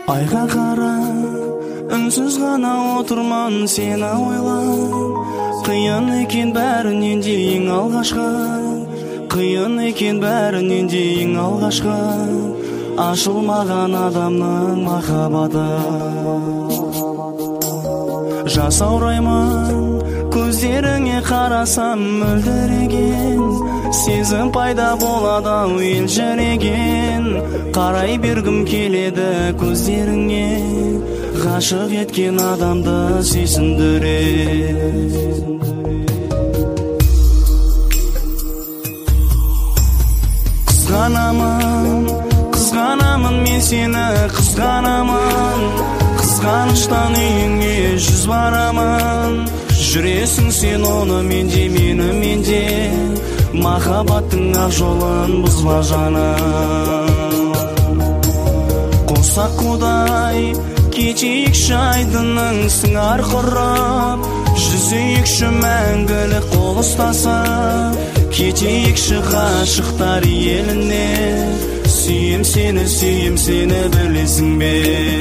Айға қара, үнсіз ғана отырман сені ойлап. Қиын екен бәрінен де ең алғашқы, қиын екен бәрінен де ең алғашқы, ашылмаған адамның махаббаты. Жасаураймын көздеріңе қарасам мөлдіреген, сезім пайда болады елжіреген. Қарай бергім келеді көздеріңе, ғашық еткен адамды сүйсіндіре. Қызғанамын мен сені, қызғанамын. Қызғаныштан үйіңе жүз барамын. Жүресің сен оны менде, мені менде. Махаббаттың ақ жолын бұзба жаным. Қосақ құдай кетейікші айдының сыңар құрып, жүзейікші мәңгілік қол ұстасып. Кетейікші ғашықтар еліне, сүйем сені білесің бе?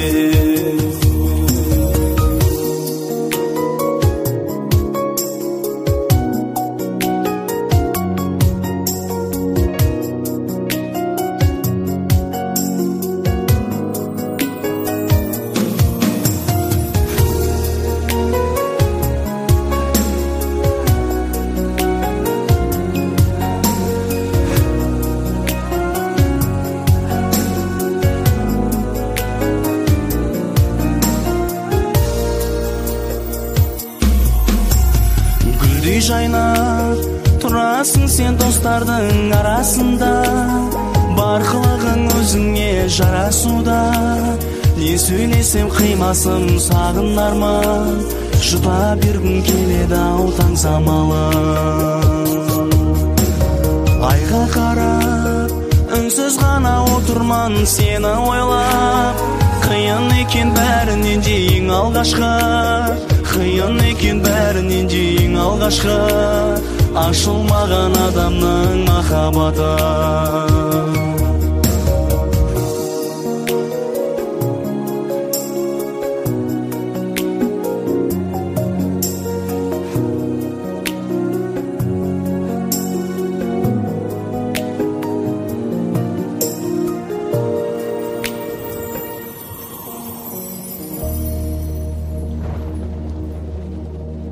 Гүлдей жайнап тұрасың сен достардың арасында, бар қылығың өзіңе жарасуда. Не сөйлесем қимасым сағынарман, жұта бергім келеді ау таң самалын. Айға қарап үнсіз ғана отырман сені ойлап. Қиын екен бәрінен де ең алғашқы, қиын екен бәрінен де ең алғашқы, ашылмаған адамның махаббаты.